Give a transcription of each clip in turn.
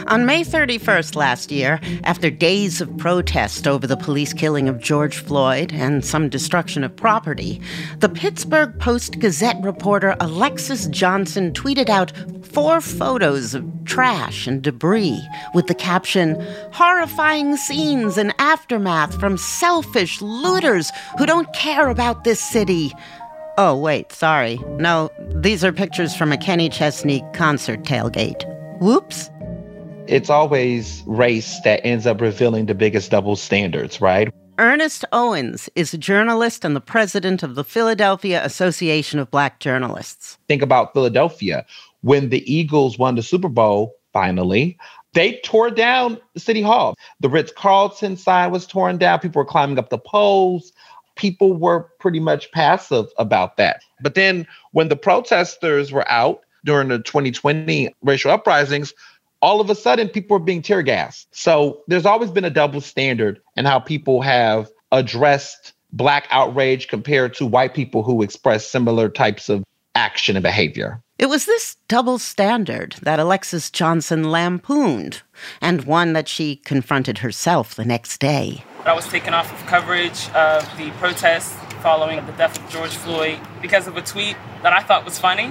On May 31st last year, after days of protest over the police killing of George Floyd and some destruction of property, the Pittsburgh Post-Gazette reporter Alexis Johnson tweeted out 4 photos of trash and debris with the caption, "Horrifying scenes and aftermath from selfish looters who don't care about this city." Oh, wait, sorry. No, these are pictures from a Kenny Chesney concert tailgate. Whoops. It's always race that ends up revealing the biggest double standards, right? Ernest Owens is a journalist and the president of the Philadelphia Association of Black Journalists. Think about Philadelphia. When the Eagles won the Super Bowl, finally, they tore down City Hall. The Ritz-Carlton sign was torn down. People were climbing up the poles. People were pretty much passive about that. But then when the protesters were out during the 2020 racial uprisings, all of a sudden people were being tear gassed. So there's always been a double standard in how people have addressed Black outrage compared to white people who express similar types of action and behavior. It was this double standard that Alexis Johnson lampooned, and one that she confronted herself the next day. I was taken off of coverage of the protests following the death of George Floyd because of a tweet that I thought was funny.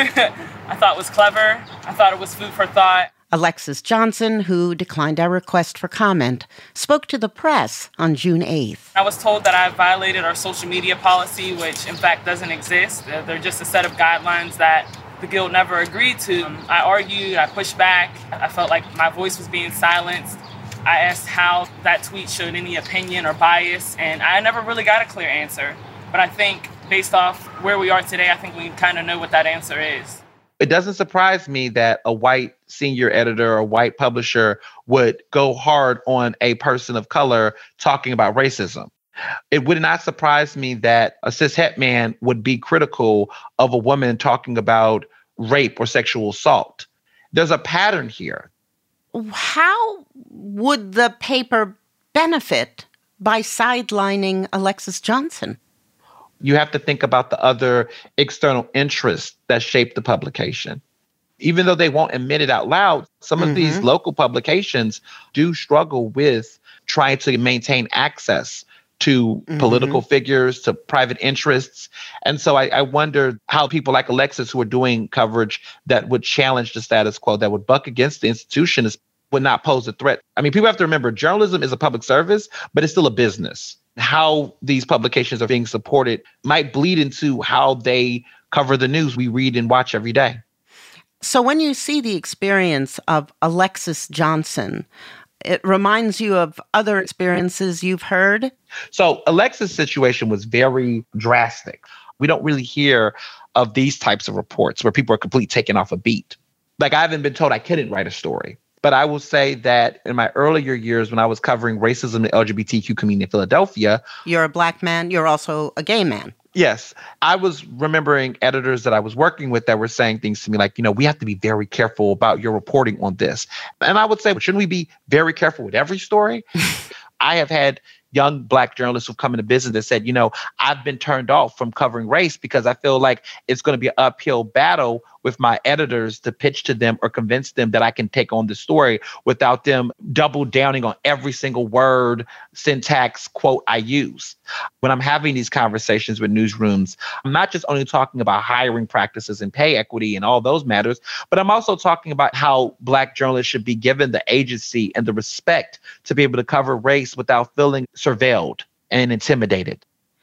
I thought was clever. I thought it was food for thought. Alexis Johnson, who declined our request for comment, spoke to the press on June 8th. I was told that I violated our social media policy, which in fact doesn't exist. They're just a set of guidelines that the Guild never agreed to. I argued, I pushed back. I felt like my voice was being silenced. I asked how that tweet showed any opinion or bias, and I never really got a clear answer. But I think based off where we are today, I think we kind of know what that answer is. It doesn't surprise me that a white senior editor or white publisher would go hard on a person of color talking about racism. It would not surprise me that a cishet man would be critical of a woman talking about rape or sexual assault. There's a pattern here. How would the paper benefit by sidelining Alexis Johnson? You have to think about the other external interests that shape the publication. Even though they won't admit it out loud, some of these local publications do struggle with trying to maintain access to political figures, to private interests. And so I wonder how people like Alexis, who are doing coverage that would challenge the status quo, that would buck against the institution, would not pose a threat. I mean, people have to remember, journalism is a public service, but it's still a business. How these publications are being supported might bleed into how they cover the news we read and watch every day. So when you see the experience of Alexis Johnson, it reminds you of other experiences you've heard? So Alexis' situation was very drastic. We don't really hear of these types of reports where people are completely taken off a beat. Like, I haven't been told I couldn't write a story. But I will say that in my earlier years, when I was covering racism in the LGBTQ community in Philadelphia. You're a Black man. You're also a gay man. Yes. I was remembering editors that I was working with that were saying things to me like, we have to be very careful about your reporting on this. And I would say, well, shouldn't we be very careful with every story? I have had young Black journalists who've come into business that said, I've been turned off from covering race because I feel like it's going to be an uphill battle with my editors to pitch to them or convince them that I can take on the story without them double downing on every single word, syntax, quote I use. When I'm having these conversations with newsrooms, I'm not just only talking about hiring practices and pay equity and all those matters, but I'm also talking about how Black journalists should be given the agency and the respect to be able to cover race without feeling surveilled and intimidated.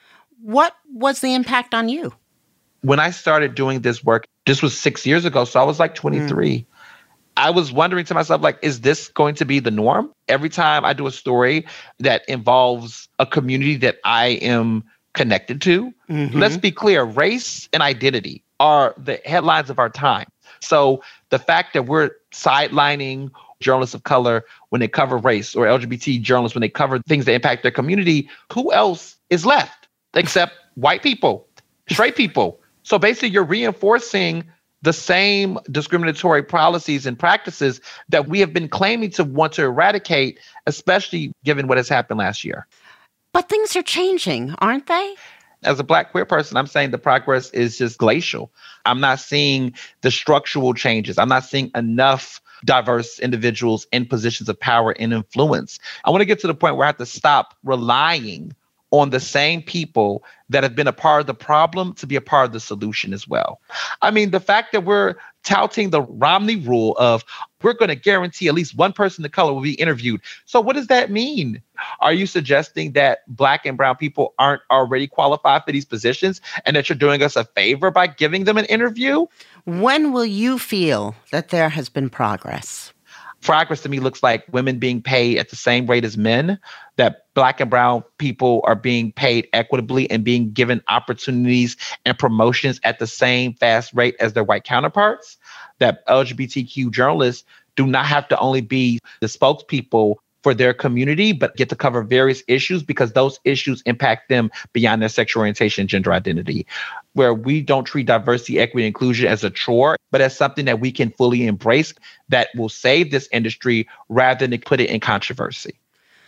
What was the impact on you? When I started doing this work, this was 6 years ago, so I was like 23. I was wondering to myself, like, is this going to be the norm? Every time I do a story that involves a community that I am connected to, let's be clear, race and identity are the headlines of our time. So the fact that we're sidelining journalists of color when they cover race, or LGBT journalists when they cover things that impact their community, who else is left except white people, straight people? So basically, you're reinforcing the same discriminatory policies and practices that we have been claiming to want to eradicate, especially given what has happened last year. But things are changing, aren't they? As a Black queer person, I'm saying the progress is just glacial. I'm not seeing the structural changes. I'm not seeing enough diverse individuals in positions of power and influence. I want to get to the point where I have to stop relying on the same people that have been a part of the problem to be a part of the solution as well. I mean, the fact that we're touting the Romney rule of we're going to guarantee at least one person of color will be interviewed. So what does that mean? Are you suggesting that Black and brown people aren't already qualified for these positions and that you're doing us a favor by giving them an interview? When will you feel that there has been progress? Progress to me looks like women being paid at the same rate as men, that Black and brown people are being paid equitably and being given opportunities and promotions at the same fast rate as their white counterparts, that LGBTQ journalists do not have to only be the spokespeople for their community, but get to cover various issues because those issues impact them beyond their sexual orientation and gender identity, where we don't treat diversity, equity, and inclusion as a chore, but as something that we can fully embrace that will save this industry rather than put it in controversy.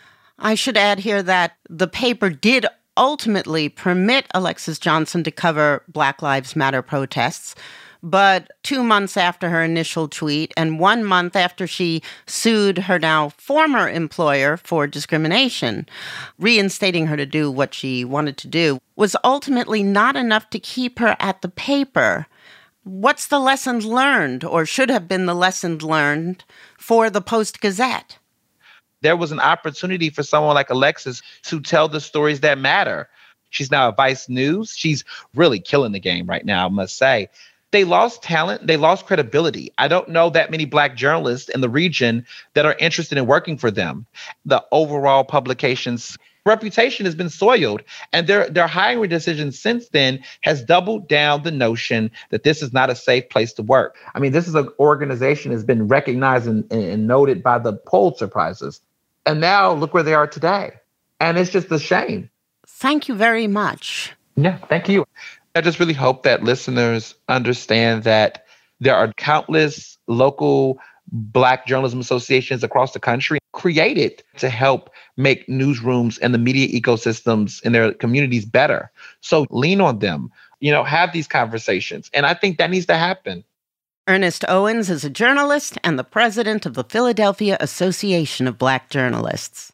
I should add here that the paper did ultimately permit Alexis Johnson to cover Black Lives Matter protests, but 2 months after her initial tweet and 1 month after she sued her now former employer for discrimination, reinstating her to do what she wanted to do was ultimately not enough to keep her at the paper. What's the lesson learned, or should have been the lesson learned, for the Post-Gazette? There was an opportunity for someone like Alexis to tell the stories that matter. She's now at Vice News. She's really killing the game right now, I must say. They lost talent. They lost credibility. I don't know that many Black journalists in the region that are interested in working for them. The overall publication's reputation has been soiled, and their hiring decisions since then has doubled down the notion that this is not a safe place to work. I mean, this is an organization that's been recognized and noted by the Pulitzer Prizes. And now look where they are today. And it's just a shame. Thank you very much. Yeah, thank you. I just really hope that listeners understand that there are countless local Black journalism associations across the country created to help make newsrooms and the media ecosystems in their communities better. So lean on them, have these conversations. And I think that needs to happen. Ernest Owens is a journalist and the president of the Philadelphia Association of Black Journalists.